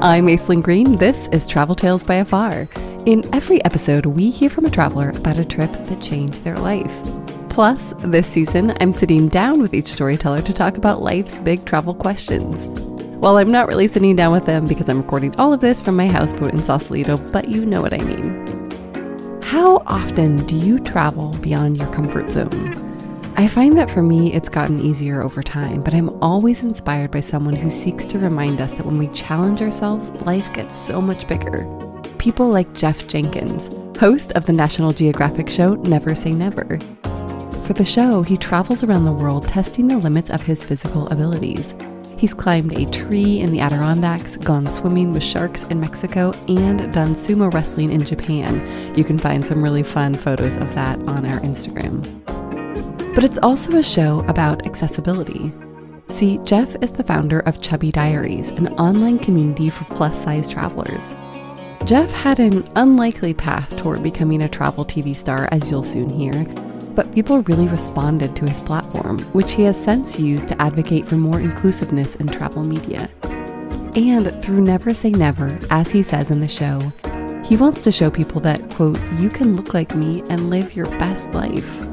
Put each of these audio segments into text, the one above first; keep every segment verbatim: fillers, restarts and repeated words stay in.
I'm Aislinn Green. This is Travel Tales by Afar. In every episode, we hear from a traveler about a trip that changed their life. Plus, this season, I'm sitting down with each storyteller to talk about life's big travel questions. Well, I'm not really sitting down with them because I'm recording all of this from my houseboat in Sausalito, but you know what I mean. How often do you travel beyond your comfort zone? I find that for me, it's gotten easier over time, but I'm always inspired by someone who seeks to remind us that when we challenge ourselves, life gets so much bigger. People like Jeff Jenkins, host of the National Geographic show Never Say Never. For the show, he travels around the world testing the limits of his physical abilities. He's climbed a tree in the Adirondacks, gone swimming with sharks in Mexico, and done sumo wrestling in Japan. You can find some really fun photos of that on our Instagram. But it's also a show about accessibility. See, Jeff is the founder of Chubby Diaries, an online community for plus-size travelers. Jeff had an unlikely path toward becoming a travel T V star, as you'll soon hear, but people really responded to his platform, which he has since used to advocate for more inclusiveness in travel media. And through Never Say Never, as he says in the show, he wants to show people that, quote, you can look like me and live your best life.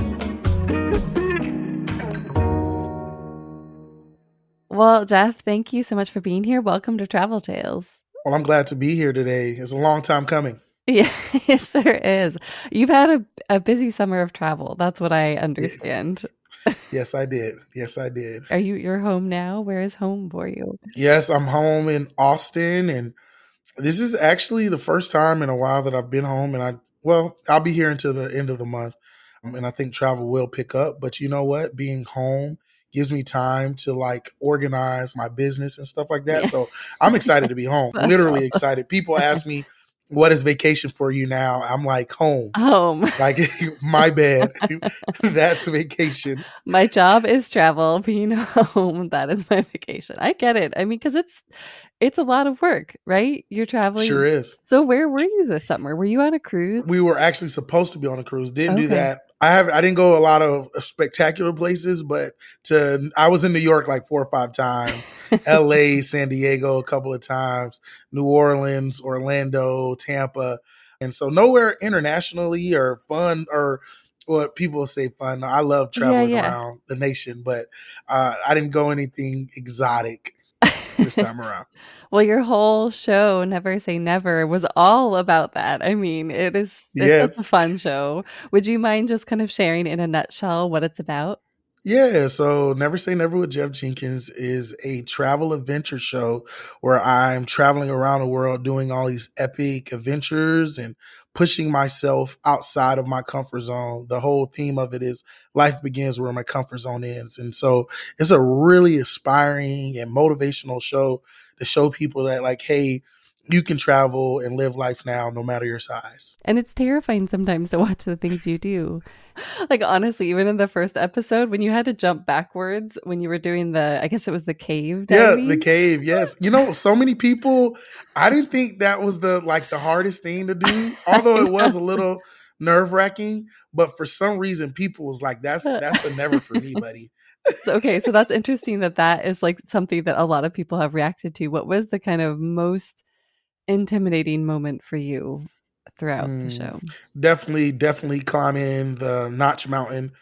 Well, Jeff, thank you so much for being here. Welcome to Travel Tales. Well, I'm glad to be here today. It's a long time coming. Yeah, it sure is. You've had a, a busy summer of travel. That's what I understand. Yes, I did. Yes, I did. Are you you're home now? Where is home for you? Yes, I'm home in Austin, and this is actually the first time in a while that I've been home. And I, well, I'll be here until the end of the month, um, and I think travel will pick up. But you know what? Being home gives me time to like organize my business and stuff like that. Yeah. So I'm excited to be home. Literally excited. People ask me, what is vacation for you now? I'm like, home. Home. Like my bed. That's vacation. My job is travel. Being home, that is my vacation. I get it. I mean, because it's it's a lot of work, right? You're traveling. Sure is. So where were you this summer? Were you on a cruise? We were actually supposed to be on a cruise. Didn't okay. do that. I have I didn't go a lot of spectacular places, but to I was in New York like four or five times, L A, San Diego a couple of times, New Orleans, Orlando, Tampa. And so nowhere internationally or fun or what people say fun. I love traveling yeah, yeah. around the nation, but uh, I didn't go anything exotic this time around. Well, your whole show, Never Say Never, was all about that. I mean, it is it's yes. a fun show. Would you mind just kind of sharing in a nutshell what it's about? Yeah, so Never Say Never with Jeff Jenkins is a travel adventure show where I'm traveling around the world doing all these epic adventures and pushing myself outside of my comfort zone. The whole theme of it is life begins where my comfort zone ends. And so it's a really inspiring and motivational show to show people that like, hey, you can travel and live life now no matter your size. And it's terrifying sometimes to watch the things you do. Like, honestly, even in the first episode, when you had to jump backwards when you were doing the, I guess it was the cave diving. Yeah, the cave, yes. You know, so many people, I didn't think that was the, like, the hardest thing to do, although it was a little nerve-wracking. But for some reason, people was like, that's, that's a never for me, buddy. Okay, so that's interesting that that is, like, something that a lot of people have reacted to. What was the kind of most intimidating moment for you throughout mm, the show? Definitely, definitely climbing the Notch Mountain.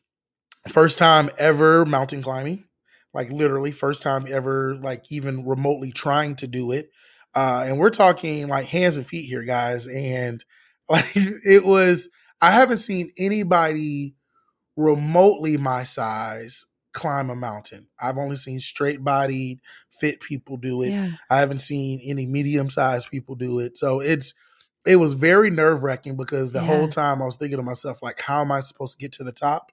First time ever mountain climbing, like literally first time ever, like even remotely trying to do it. Uh, and we're talking like hands and feet here, guys. And like it was, I haven't seen anybody remotely my size climb a mountain. I've only seen straight bodied, fit people do it. Yeah. I haven't seen any medium sized people do it. So it's, it was very nerve wracking because the yeah. whole time I was thinking to myself, like, how am I supposed to get to the top?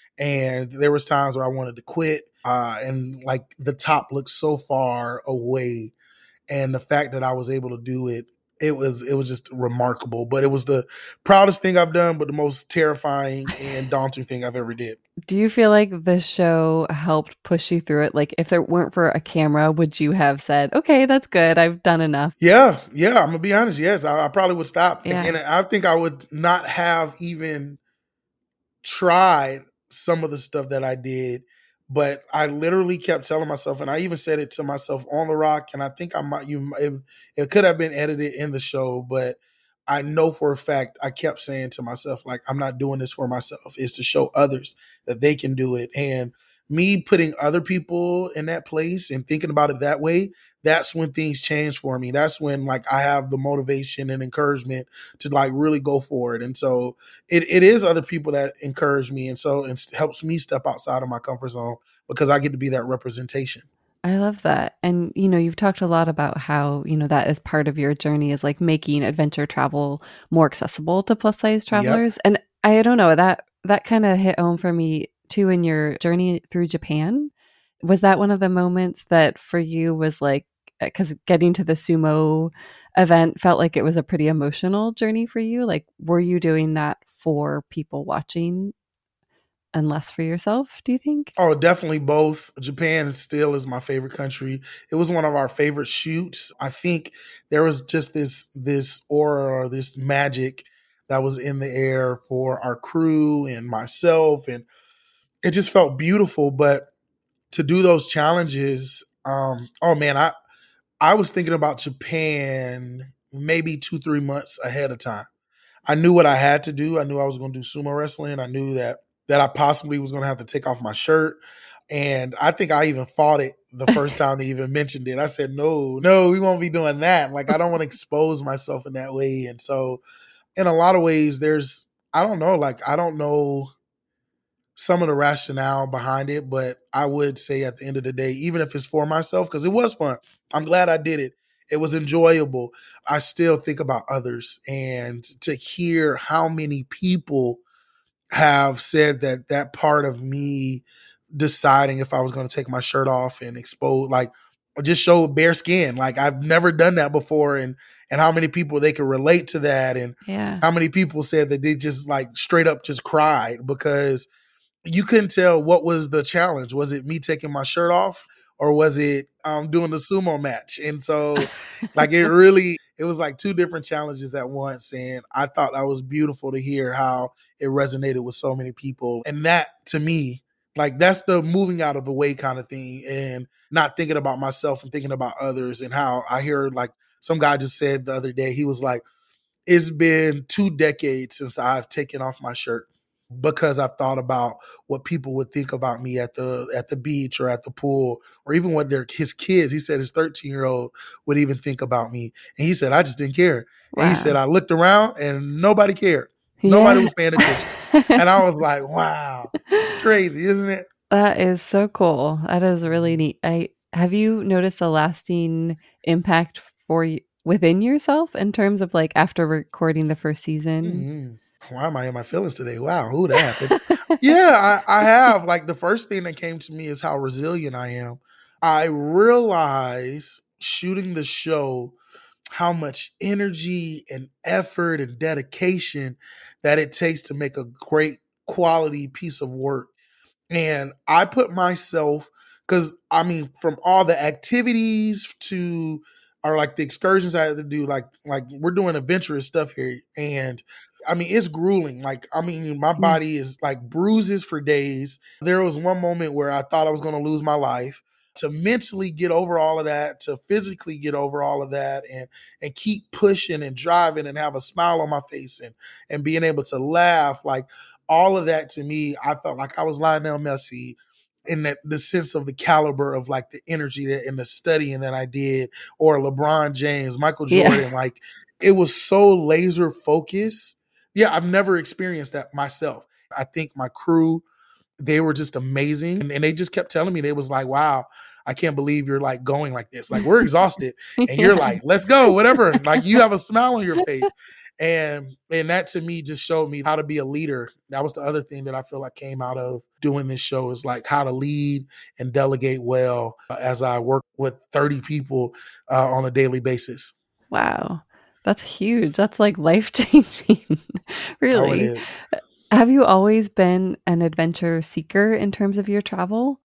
And there was times where I wanted to quit uh, and like the top looked so far away. And the fact that I was able to do it, it was, it was just remarkable, but it was the proudest thing I've done, but the most terrifying and daunting thing I've ever did. Do you feel like the show helped push you through it? Like if there weren't for a camera, would you have said, okay, that's good, I've done enough? Yeah. Yeah. I'm gonna be honest. Yes. I, I probably would stop. Yeah. And, and I think I would not have even tried some of the stuff that I did But I literally kept telling myself, and I even said it to myself on the rock, and I think I might you it, it could have been edited in the show, but I know for a fact I kept saying to myself, like, I'm not doing this for myself. It's to show others that they can do it. And me putting other people in that place and thinking about it that way, that's when things change for me. That's when like I have the motivation and encouragement to like really go for it. And so it, it is other people that encourage me. And so it helps me step outside of my comfort zone because I get to be that representation. I love that. And, you know, you've talked a lot about how, you know, that is part of your journey is like making adventure travel more accessible to plus size Yep. travelers. And I don't know, that that kind of hit home for me too in your journey through Japan. Was that one of the moments that for you was like, because getting to the sumo event felt like it was a pretty emotional journey for you? Like, were you doing that for people watching and less for yourself, do you think? Oh, definitely both. Japan still is my favorite country. It was one of our favorite shoots. I think there was just this this aura or this magic that was in the air for our crew and myself, and it just felt beautiful. But to do those challenges, um, oh man, I I was thinking about Japan maybe two, three months ahead of time. I knew what I had to do. I knew I was going to do sumo wrestling. I knew that that I possibly was going to have to take off my shirt. And I think I even fought it the first time they even mentioned it. I said, no, no, we won't be doing that. Like, I don't want to expose myself in that way. And so in a lot of ways, there's, I don't know, like, I don't know some of the rationale behind it, but I would say at the end of the day, even if it's for myself, because it was fun, I'm glad I did it. It was enjoyable. I still think about others, and to hear how many people have said that that part of me deciding if I was going to take my shirt off and expose, like, just show bare skin. Like, I've never done that before, and and how many people they could relate to that, and Yeah. how many people said that they just like straight up just cried because you couldn't tell what was the challenge. Was it me taking my shirt off or was it um, doing the sumo match? And so like it really, it was like two different challenges at once. And I thought that was beautiful to hear how it resonated with so many people. And that to me, like that's the moving out of the way kind of thing and not thinking about myself and thinking about others. And how I hear like some guy just said the other day, he was like, it's been two decades since I've taken off my shirt because I've thought about what people would think about me at the at the beach or at the pool or even when they're his kids. He said his thirteen year old would even think about me. And he said, I just didn't care. Wow. And he said, I looked around and nobody cared. Yeah. Nobody was paying attention. And I was like, wow, it's crazy, isn't it? That is so cool. That is really neat. I have you noticed a lasting impact for you within yourself in terms of like after recording the first season? Mm-hmm. Why am I in my feelings today? Wow, who that happened? Yeah, I, I have. Like the first thing that came to me is how resilient I am. I realize shooting the show how much energy and effort and dedication that it takes to make a great quality piece of work. And I put myself, because I mean, from all the activities to or like the excursions I had to do, like like we're doing adventurous stuff here. And I mean, it's grueling. Like, I mean, my body is like bruises for days. There was one moment where I thought I was going to lose my life. To mentally get over all of that, to physically get over all of that, and and keep pushing and driving and have a smile on my face and and being able to laugh, like all of that to me, I felt like I was Lionel Messi in that the sense of the caliber of like the energy that and the studying that I did, or LeBron James, Michael Jordan, yeah. Like it was so laser focused. Yeah, I've never experienced that myself. I think my crew, they were just amazing. And, and they just kept telling me, they was like, wow, I can't believe you're like going like this. Like we're exhausted and yeah. You're like, let's go, whatever. Like you have a smile on your face. And and that to me just showed me how to be a leader. That was the other thing that I feel like came out of doing this show is like how to lead and delegate well uh, as I work with thirty people uh, on a daily basis. Wow. That's huge. That's like life-changing. Really. Oh, it is. Have you always been an adventure seeker in terms of your travel?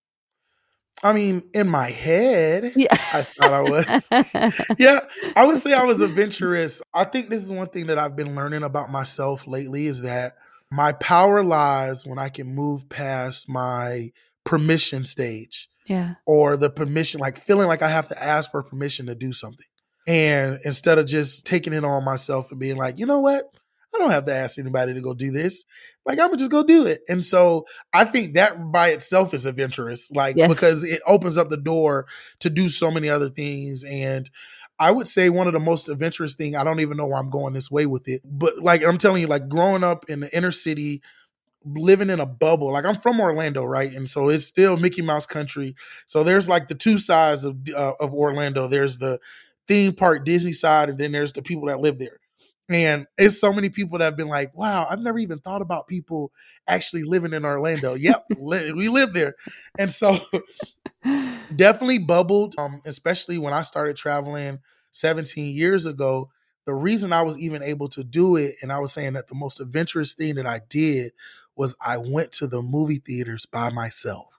I mean, in my head, yeah. I thought I was. Yeah, I would say I was adventurous. I think this is one thing that I've been learning about myself lately is that my power lies when I can move past my permission stage Yeah. or the permission, like feeling like I have to ask for permission to do something. And instead of just taking it on myself and being like, you know what? I don't have to ask anybody to go do this. Like, I'm gonna just go do it. And so I think that by itself is adventurous, like, Yes. because it opens up the door to do so many other things. And I would say one of the most adventurous thing, I don't even know why I'm going this way with it, but like I'm telling you, like growing up in the inner city, living in a bubble. Like I'm from Orlando, right? And so it's still Mickey Mouse country. So there's like the two sides of uh, of Orlando. There's the theme park Disney side, and then there's the people that live there. And it's so many people that have been like, wow, I've never even thought about people actually living in Orlando. Yep, li- we live there. And so definitely bubbled, um, especially when I started traveling seventeen years ago. The reason I was even able to do it, and I was saying that the most adventurous thing that I did was I went to the movie theaters by myself.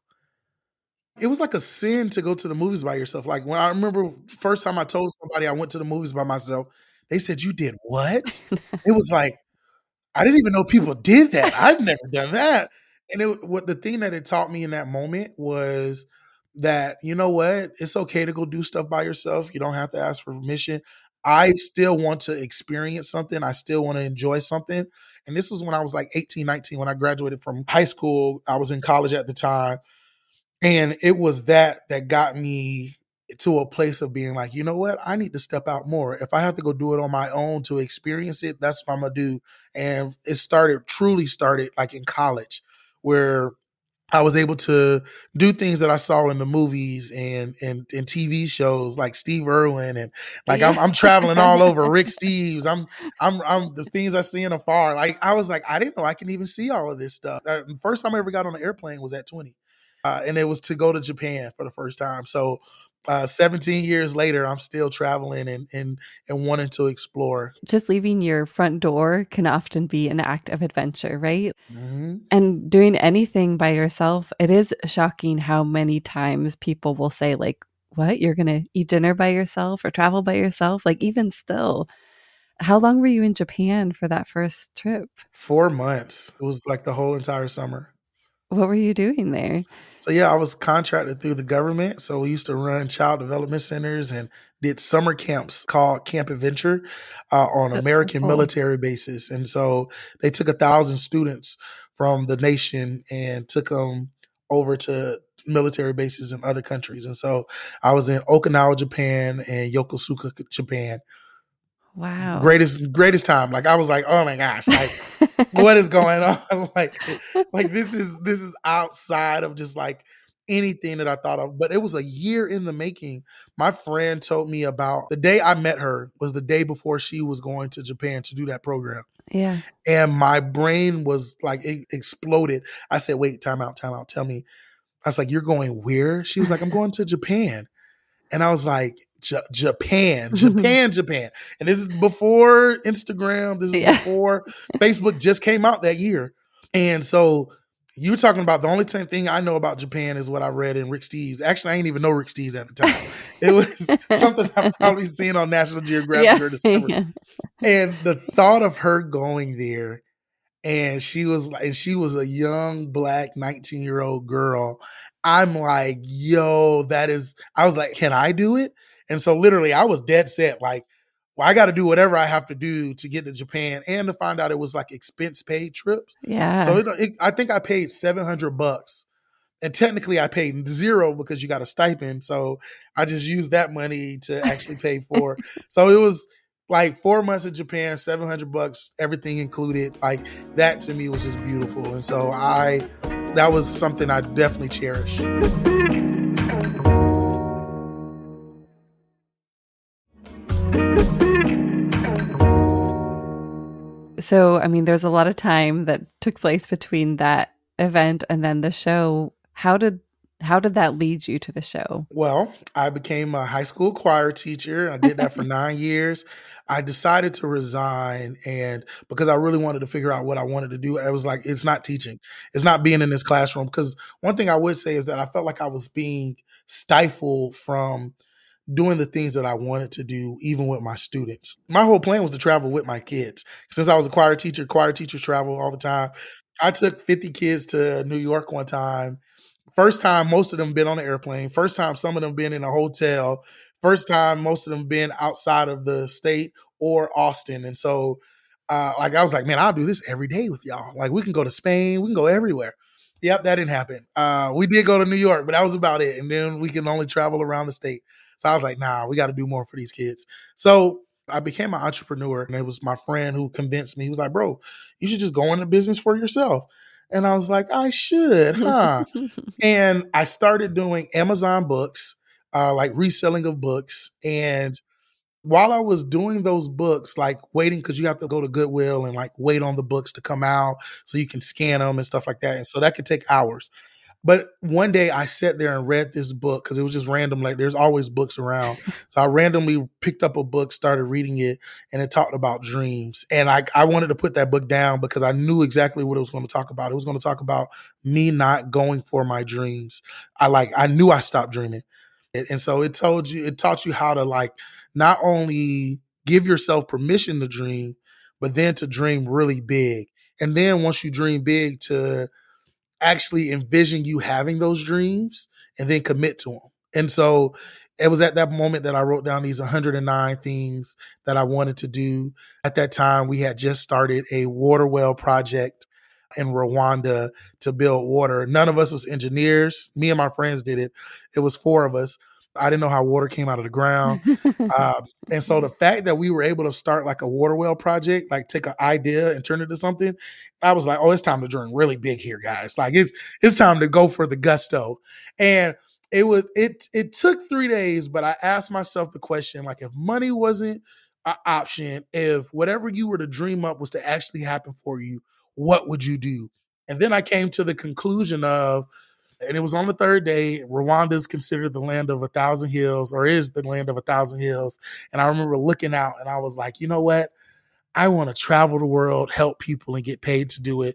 It was like a sin to go to the movies by yourself. Like when I remember first time I told somebody I went to the movies by myself, they said, "You did what?" It was like, I didn't even know people did that. I've never done that. And it, what the thing that it taught me in that moment was that, you know what? It's okay to go do stuff by yourself. You don't have to ask for permission. I still want to experience something. I still want to enjoy something. And this was when I was like eighteen, nineteen, when I graduated from high school. I was in college at the time. And it was that that got me to a place of being like, you know what? I need to step out more. If I have to go do it on my own to experience it, that's what I'm gonna do. And it started, truly started like in college, where I was able to do things that I saw in the movies and and, and T V shows like Steve Irwin, and like I'm, I'm traveling all over Rick Steves. I'm I'm I'm the things I see in afar. Like I was like, I didn't know I can even see all of this stuff. Uh, the first time I ever got on an airplane was at twenty. Uh, and it was to go to Japan for the first time. So uh, seventeen years later, I'm still traveling and, and, and wanting to explore. Just leaving your front door can often be an act of adventure, right? Mm-hmm. And doing anything by yourself, it is shocking how many times people will say like, what, you're going to eat dinner by yourself or travel by yourself? Like even still, how long were you in Japan for that first trip? Four months. It was like the whole entire summer. What were you doing there? So yeah, I was contracted through the government. So we used to run child development centers and did summer camps called Camp Adventure uh, on That's American so cool. military bases. And so they took a thousand students from the nation and took them over to military bases in other countries. And so I was in Okinawa, Japan, and Yokosuka, Japan. Wow. Greatest, greatest time. Like I was like, oh my gosh, like what is going on? like, like this is this is outside of just like anything that I thought of. But it was a year in the making. My friend told me about the day I met her was the day before she was going to Japan to do that program. Yeah. And my brain was like, it exploded. I said, wait, time out, time out. Tell me. I was like, you're going where? She was like, I'm going to Japan. And I was like, J- Japan, Japan, Japan. And this is before Instagram. This is Yeah. before Facebook just came out that year. And so you were talking about the only thing I know about Japan is what I read in Rick Steves. Actually, I didn't even know Rick Steves at the time. It was something I've probably seen on National Geographic Yeah. or Discovery. Yeah. And the thought of her going there, and she was like, she was a young black nineteen year old girl. I'm like, yo, that is, I was like, can I do it? And so literally I was dead set. Like, well, I got to do whatever I have to do to get to Japan, and to find out it was like expense paid trips. Yeah. So it, it, I think I paid seven hundred bucks, and technically I paid zero because you got a stipend. So I just used that money to actually pay for. So it was like four months in Japan, seven hundred bucks, everything included. Like that to me was just beautiful. And so I, that was something I definitely cherish. So, I mean, there's a lot of time that took place between that event and then the show. How did how did that lead you to the show? Well, I became a high school choir teacher. I did that for nine years. I decided to resign, and because I really wanted to figure out what I wanted to do, I was like, it's not teaching. It's not being in this classroom. Because one thing I would say is that I felt like I was being stifled from doing the things that I wanted to do, even with my students. My whole plan was to travel with my kids. Since I was a choir teacher, choir teachers travel all the time. I took fifty kids to New York one time First time most of them been on an airplane. First time some of them been in a hotel. First time most of them been outside of the state or Austin. And so, uh, like I was like, man, I'll do this every day with y'all. Like we can go to Spain, we can go everywhere. Yep, that didn't happen. Uh, we did go to New York, but that was about it. And then we can only travel around the state. So I was like, nah, we got to do more for these kids. So I became an entrepreneur, and it was my friend who convinced me. He was like, bro, you should just go into business for yourself. And I was like, I should, huh? And I started doing Amazon books, uh, like reselling of books. And while I was doing those books, like waiting, because you have to go to Goodwill and like wait on the books to come out so you can scan them and stuff like that. And so that could take hours. But one day I sat there and read this book because it was just random. Like there's always books around. So I randomly picked up a book, started reading it, and it talked about dreams. And I, I wanted to put that book down because I knew exactly what it was going to talk about. It was going to talk about me not going for my dreams. I like, I knew I stopped dreaming. And so it told you, it taught you how to like not only give yourself permission to dream, but then to dream really big. And then once you dream big, to actually envision you having those dreams and then commit to them. And so it was at that moment that I wrote down these one hundred nine things that I wanted to do. At that time, we had just started a water well project in Rwanda to build water. None of us was engineers. Me and my friends did it. It was four of us. I didn't know how water came out of the ground. uh, and so the fact that we were able to start like a water well project, like take an idea and turn it into something, I was like, oh, it's time to dream really big here, guys. Like it's it's time to go for the gusto. And it was it it took three days, but I asked myself the question, like if money wasn't an option, if whatever you were to dream up was to actually happen for you, what would you do? And then I came to the conclusion of, and it was on the third day, Rwanda is considered the land of a thousand hills, or is the land of a thousand hills. And I remember looking out and I was like, you know what? I want to travel the world, help people, and get paid to do it.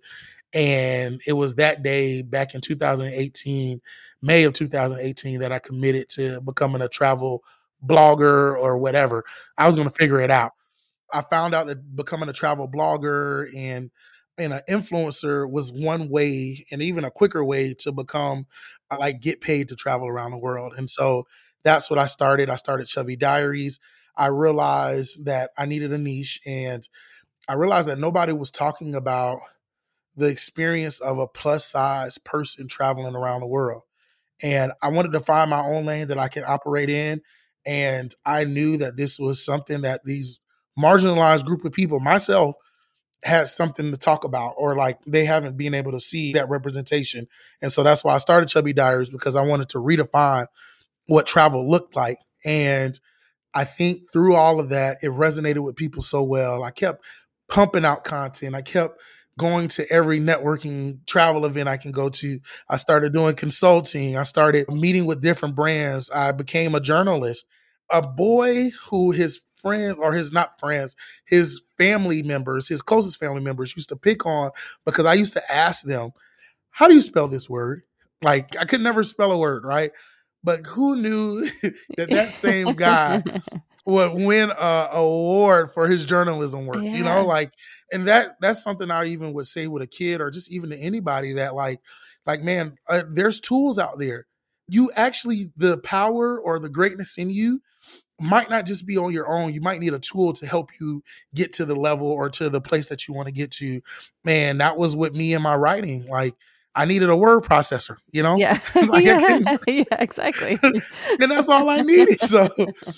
And it was that day back in two thousand eighteen, May of two thousand eighteen, that I committed to becoming a travel blogger or whatever. I was going to figure it out. I found out that becoming a travel blogger and and an influencer was one way, and even a quicker way to become uh, like get paid to travel around the world. And so that's what I started. I started Chubby Diaries. I realized that I needed a niche, and I realized that nobody was talking about the experience of a plus size person traveling around the world. And I wanted to find my own lane that I could operate in. And I knew that this was something that these marginalized group of people, myself, had something to talk about, or like they haven't been able to see that representation. And so that's why I started Chubby Diaries, because I wanted to redefine what travel looked like. And I think through all of that, it resonated with people so well. I kept pumping out content. I kept going to every networking travel event I can go to. I started doing consulting. I started meeting with different brands. I became a journalist. A boy who his friends, or his not friends, his family members, his closest family members used to pick on, because I used to ask them, how do you spell this word? Like I could never spell a word, right? But who knew that that same guy would win a award for his journalism work, yeah. you know, like, and that that's something I even would say with a kid, or just even to anybody, that like, like, man, uh, there's tools out there. You actually, the power or the greatness in you might not just be on your own. You might need a tool to help you get to the level or to the place that you want to get to. Man, that was with me in my writing. Like, I needed a word processor, you know? Yeah, like yeah. yeah, exactly. And that's all I needed. So,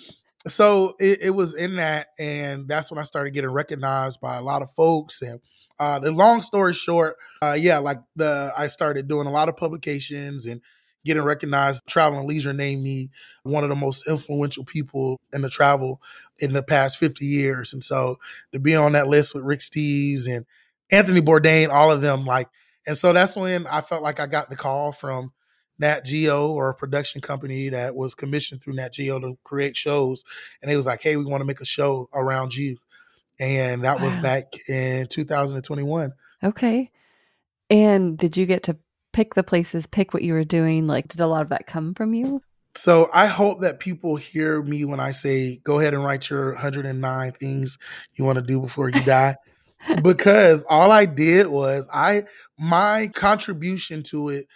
so it, it was in that, and that's when I started getting recognized by a lot of folks. And uh, the long story short, uh, yeah, like the I started doing a lot of publications and getting recognized. Travel and Leisure named me one of the most influential people in the travel in the past fifty years. And so to be on that list with Rick Steves and Anthony Bourdain, all of them, like, and so that's when I felt like I got the call from Nat Geo, or a production company that was commissioned through Nat Geo to create shows. And they was like, hey, we want to make a show around you. And that wow. was back in two thousand twenty-one. Okay. And did you get to pick the places, pick what you were doing? Like, did a lot of that come from you? So I hope that people hear me when I say, go ahead and write your one hundred nine things you want to do before you die. Because all I did was I, my contribution to it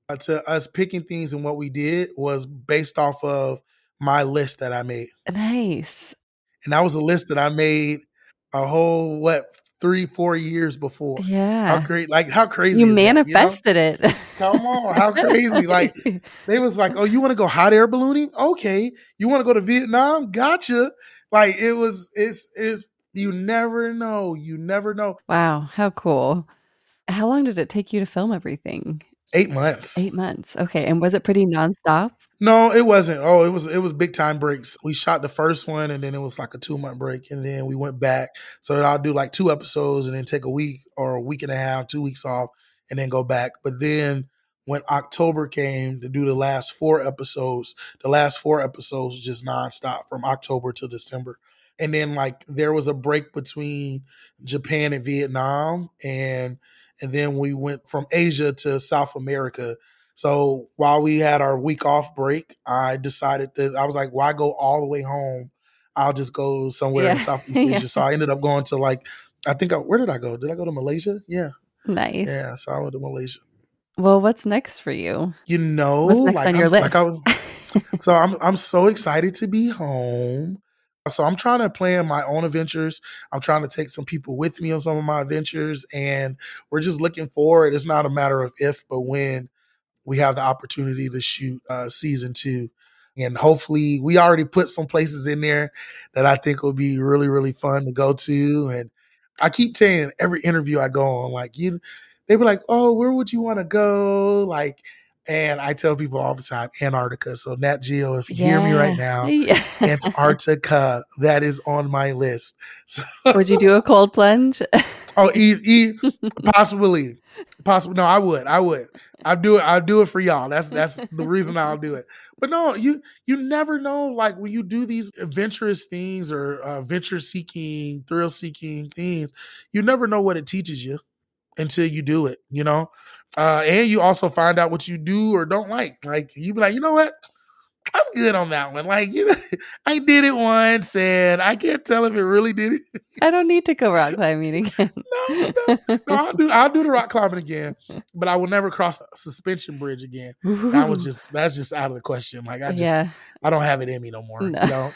uh, to us picking things and what we did was based off of my list that I made. Nice. And that was a list that I made a whole, what, three, four years before. How Yeah. great, like, how crazy You is that, you know? manifested it. Come on, how crazy. Like, they was like, oh, you want to go hot air ballooning? Okay. You want to go to Vietnam? Gotcha. Like, it was, it's, it's, you never know. You never know. Wow, how cool. How long did it take you to film everything? Eight months. Eight months. Okay. And was it pretty nonstop? No, it wasn't. Oh, it was it was big time breaks. We shot the first one and then it was like a two month break and then we went back. So I'll do like two episodes and then take a week or a week and a half, two weeks off and then go back. But then when October came to do the last four episodes, the last four episodes just nonstop from October to December. And then like there was a break between Japan and Vietnam and and then we went from Asia to South America. So while we had our week off break, I decided that I was like, why go all the way home? I'll just go somewhere Yeah. in Southeast Yeah. Asia. So I ended up going to like, I think, I, where did I go? Did I go to Malaysia? Yeah. Nice. Yeah. So I went to Malaysia. Well, what's next for you? You know, What's next like, on I'm, your list? like I was, so I'm I'm so excited to be home. So I'm trying to plan my own adventures. I'm trying to take some people with me on some of my adventures, and we're just looking forward. It's not a matter of if, but when we have the opportunity to shoot uh, season two. And hopefully we already put some places in there that I think will be really, really fun to go to. And I keep saying every interview I go on, like, you, they be like, oh, where would you want to go? Like, and I tell people all the time, Antarctica. So Nat Geo, if you hear me right now, Yeah. Antarctica, that is on my list. So, Would you do a cold plunge? oh, e- e- possibly, possibly. No, I would, I would. I'll do it. I'll do it for y'all. That's that's the reason I'll do it. But no, you you never know. Like when you do these adventurous things or uh, venture seeking, thrill seeking things, you never know what it teaches you until you do it. You know, uh, and you also find out what you do or don't like. Like you be like, you know what? I'm good on that one. Like, you know, I did it once and I can't tell if it really did it. I don't need to go rock climbing again. no, no, no, I'll do I'll do the rock climbing again, but I will never cross the suspension bridge again. Ooh. That was just that's just out of the question. Like I just yeah. I don't have it in me no more. No. You know?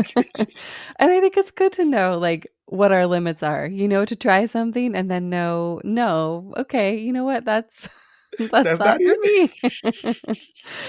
And I think it's good to know like what our limits are, you know, to try something and then know, no, okay, you know what, that's that's, That's not not for it. me.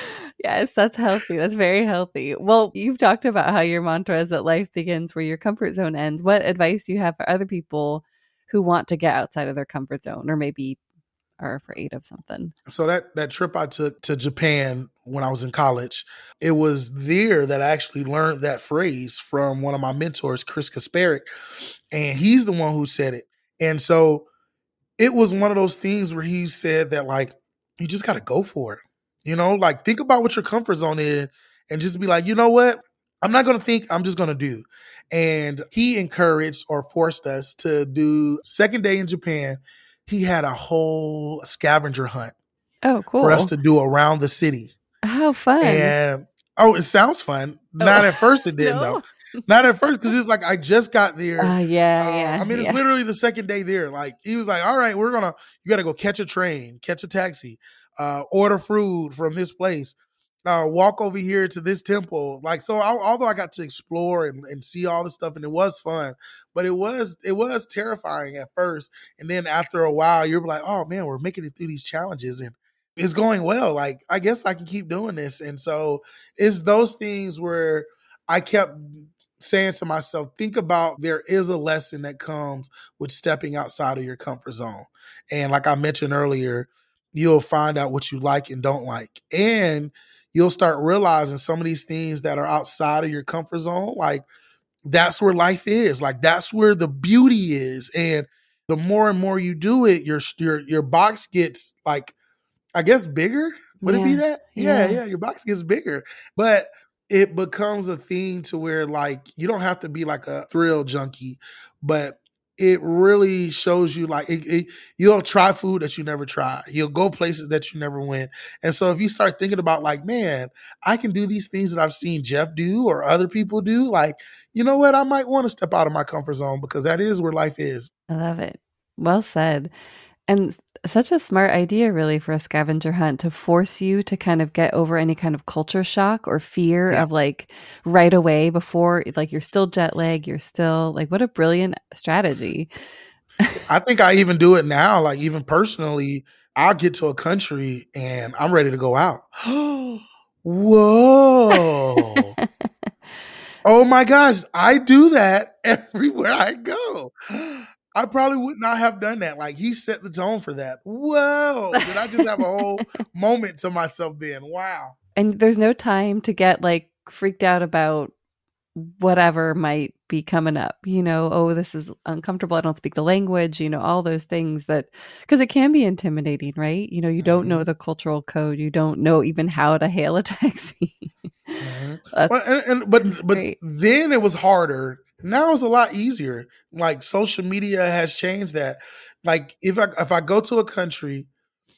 Yes, that's healthy. That's very healthy. Well, you've talked about how your mantra is that life begins where your comfort zone ends. What advice do you have for other people who want to get outside of their comfort zone or maybe are afraid of something? So that that trip I took to Japan when I was in college, it was there that I actually learned that phrase from one of my mentors, Chris Kasparic, and he's the one who said it. And so it was one of those things where he said that like you just got to go for it. You know, like think about what your comfort zone is and just be like, you know what? I'm not going to think, I'm just going to do. And he encouraged or forced us to do second day in Japan. He had a whole scavenger hunt Oh, cool. for us to do around the city. How fun. And oh, it sounds fun. Oh. Not at first it didn't No. though. Not at first because it's like I just got there. Uh, yeah, Uh, yeah. I mean, it's yeah. literally the second day there. Like he was like, all right, we're gonna you gotta go catch a train, catch a taxi, uh, order food from this place, uh, walk over here to this temple. Like so I, although I got to explore and, and see all this stuff and it was fun, but it was it was terrifying at first. And then after a while, you're like, oh man, we're making it through these challenges and it's going well. Like, I guess I can keep doing this. And so it's those things where I kept saying to myself, think about there is a lesson that comes with stepping outside of your comfort zone. And like I mentioned earlier, you'll find out what you like and don't like. And you'll start realizing some of these things that are outside of your comfort zone, like that's where life is. Like that's where the beauty is. And the more and more you do it, your your your box gets like, I guess bigger. Would yeah. it be that? Yeah, Yeah. yeah, your box gets bigger. But it becomes a thing to where like you don't have to be like a thrill junkie, but it really shows you like it, it, you'll try food that you never tried. You'll go places that you never went. And so if you start thinking about like, man, I can do these things that I've seen Jeff do or other people do, like, you know what? I might want to step out of my comfort zone because that is where life is. I love it. Well said. And s- such a smart idea, really, for a scavenger hunt to force you to kind of get over any kind of culture shock or fear Yeah. of like right away before, like you're still jet lag, you're still like, what a brilliant strategy. I think I even do it now. Like even personally, I'll get to a country and I'm ready to go out. Whoa. Oh my gosh, I do that everywhere I go. I probably would not have done that. Like he set the tone for that. Whoa. Did I just have a whole moment to myself then? Wow. And there's no time to get like freaked out about whatever might be coming up, you know, oh, this is uncomfortable. I don't speak the language, you know, all those things that, because it can be intimidating, right? You know, you don't know Mhm. the cultural code, you don't know even how to hail a taxi. Mhm. Well, That's and, and but but great. then it was harder. Now it's a lot easier. Like social media has changed that. Like if I if I go to a country,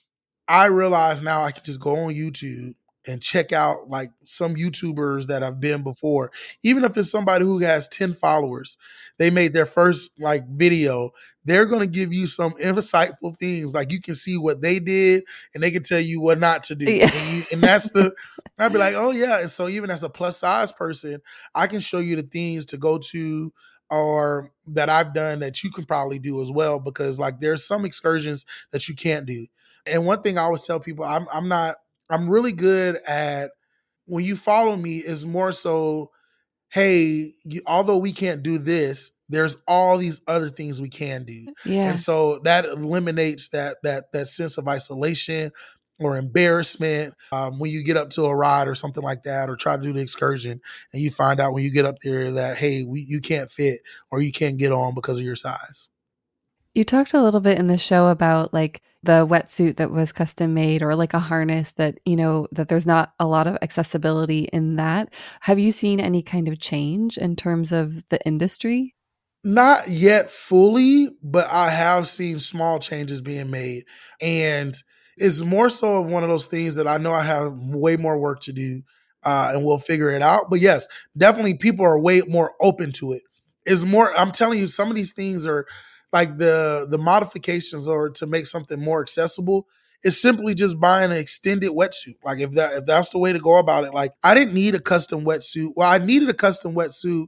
I realize now I can just go on YouTube and check out like some YouTubers that I've been before. Even if it's somebody who has ten followers, they made their first like video, they're going to give you some insightful things. Like you can see what they did and they can tell you what not to do. Yeah. And you and that's the I'd be like, "Oh yeah." And so even as a plus size person, I can show you the things to go to or that I've done that you can probably do as well because like there's some excursions that you can't do. And one thing I always tell people, I'm I'm not I'm really good at when you follow me is more so, hey, you, although we can't do this, there's all these other things we can do. And Yeah. so that eliminates that that that sense of isolation or embarrassment um, when you get up to a ride or something like that or try to do the excursion and you find out when you get up there that hey we, you can't fit or you can't get on because of your size. You talked a little bit in the show about like the wetsuit that was custom made or like a harness that, you know, that there's not a lot of accessibility in that. Have you seen any kind of change in terms of the industry? Not yet fully, but I have seen small changes being made. And it's more so of one of those things that I know I have way more work to do uh, and we'll figure it out. But yes, definitely people are way more open to it. It's more, I'm telling you, some of these things are like the the modifications or to make something more accessible. It's simply just buying an extended wetsuit. Like if that if that's the way to go about it. Like I didn't need a custom wetsuit. Well, I needed a custom wetsuit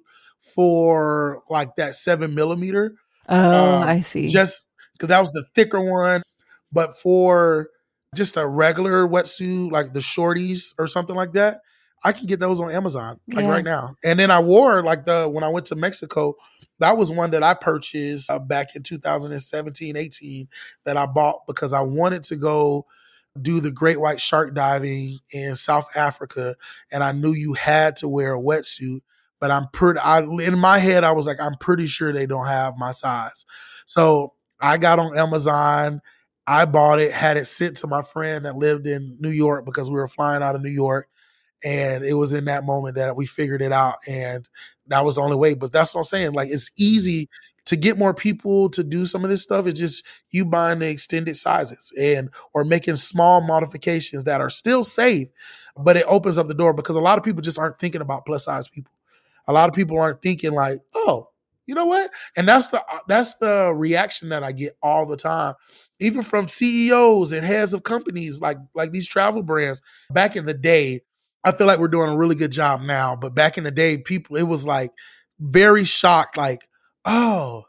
for like that seven millimeter, Oh, um, I see. just because that was the thicker one. But for just a regular wetsuit, like the shorties or something like that, I can get those on Amazon like Yeah. right now. And then I wore like the when I went to Mexico, that was one that I purchased uh, back in two thousand seventeen, eighteen that I bought because I wanted to go do the great white shark diving in South Africa, and I knew you had to wear a wetsuit. But I'm pretty. I in my head, I was like, I'm pretty sure they don't have my size. So I got on Amazon. I bought it, had it sent to my friend that lived in New York because we were flying out of New York. And it was in that moment that we figured it out. And that was the only way. But that's what I'm saying. Like, it's easy to get more people to do some of this stuff. It's just you buying the extended sizes and or making small modifications that are still safe, but it opens up the door because a lot of people just aren't thinking about plus size people. A lot of people aren't thinking like, oh, you know what? And that's the that's the reaction that I get all the time, even from C E Os and heads of companies like like these travel brands. Back in the day, I feel like we're doing a really good job now, but back in the day, people it was like very shocked, like, oh,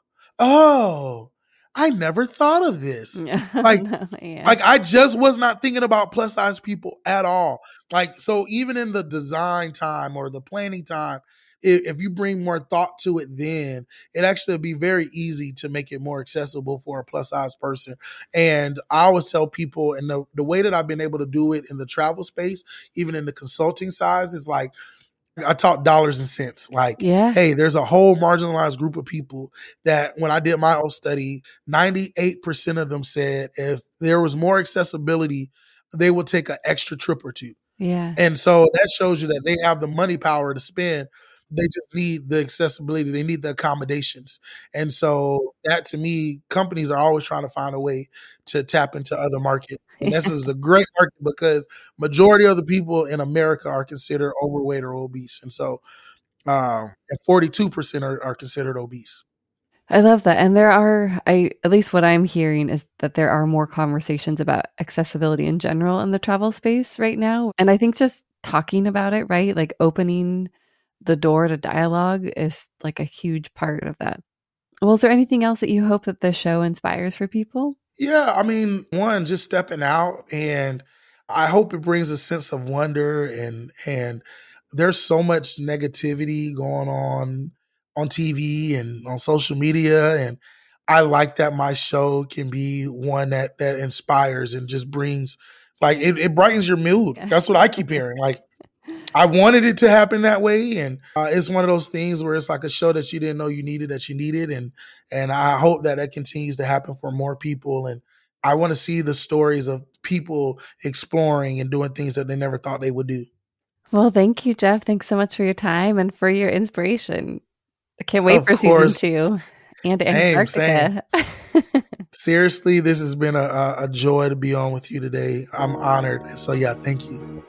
oh, I never thought of this. Like No, yeah. like I just was not thinking about plus size people at all. Like so, even in the design time or the planning time, if, if you bring more thought to it, then it actually be very easy to make it more accessible for a plus size person. And I always tell people, and the the way that I've been able to do it in the travel space, even in the consulting size, is like I talk dollars and cents. Like, Yeah. hey, there's a whole marginalized group of people that when I did my own study, ninety-eight percent of them said if there was more accessibility, they would take an extra trip or two. Yeah. And so that shows you that they have the money power to spend. They just need the accessibility. They need the accommodations. And so that to me, companies are always trying to find a way to tap into other markets. And this is a great market because majority of the people in America are considered overweight or obese. And so um, and forty-two percent are, are considered obese. I love that. And there are, I at least what I'm hearing is that there are more conversations about accessibility in general in the travel space right now. And I think just talking about it, right? Like opening the door to dialogue is like a huge part of that. Well, is there anything else that you hope that the show inspires for people? Yeah, I mean, one, just stepping out, and I hope it brings a sense of wonder, and and there's so much negativity going on on T V and on social media, and I like that my show can be one that that inspires and just brings, like, it, it brightens your mood. Yeah. That's what I keep hearing. Like, I wanted it to happen that way, and uh, it's one of those things where it's like a show that you didn't know you needed that you needed, and and I hope that that continues to happen for more people. And I want to see the stories of people exploring and doing things that they never thought they would do. Well, thank you, Jeff. Thanks so much for your time and for your inspiration. I can't wait Of for course. season two and Same, Antarctica. Seriously, this has been a, a, a joy to be on with you today. I'm honored. So yeah, thank you.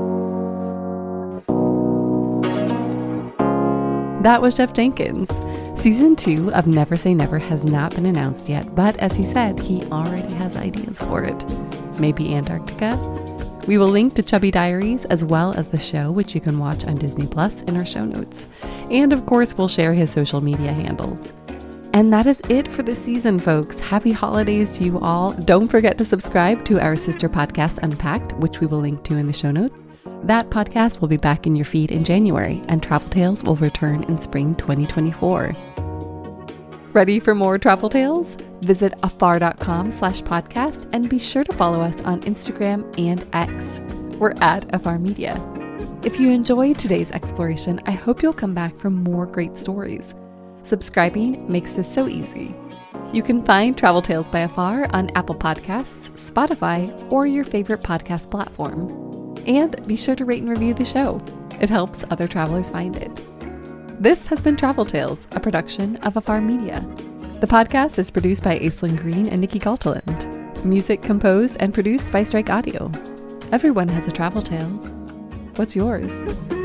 That was Jeff Jenkins. Season two of Never Say Never has not been announced yet, but as he said, he already has ideas for it. Maybe Antarctica? We will link to Chubby Diaries as well as the show, which you can watch on Disney Plus in our show notes. And of course, we'll share his social media handles. And that is it for this season, folks. Happy holidays to you all. Don't forget to subscribe to our sister podcast, Unpacked, which we will link to in the show notes. That podcast will be back in your feed in January, and Travel Tales will return in spring twenty twenty-four. Ready for more Travel Tales? Visit afar.com slash podcast and be sure to follow us on Instagram and X. We're at Afar Media. If you enjoyed today's exploration, I hope you'll come back for more great stories. Subscribing makes this so easy. You can find Travel Tales by Afar on Apple Podcasts, Spotify, or your favorite podcast platform. And be sure to rate and review the show. It helps other travelers find it. This has been Travel Tales, a production of Afar Media. The podcast is produced by Aislinn Green and Nikki Galtaland. Music composed and produced by Strike Audio. Everyone has a travel tale. What's yours?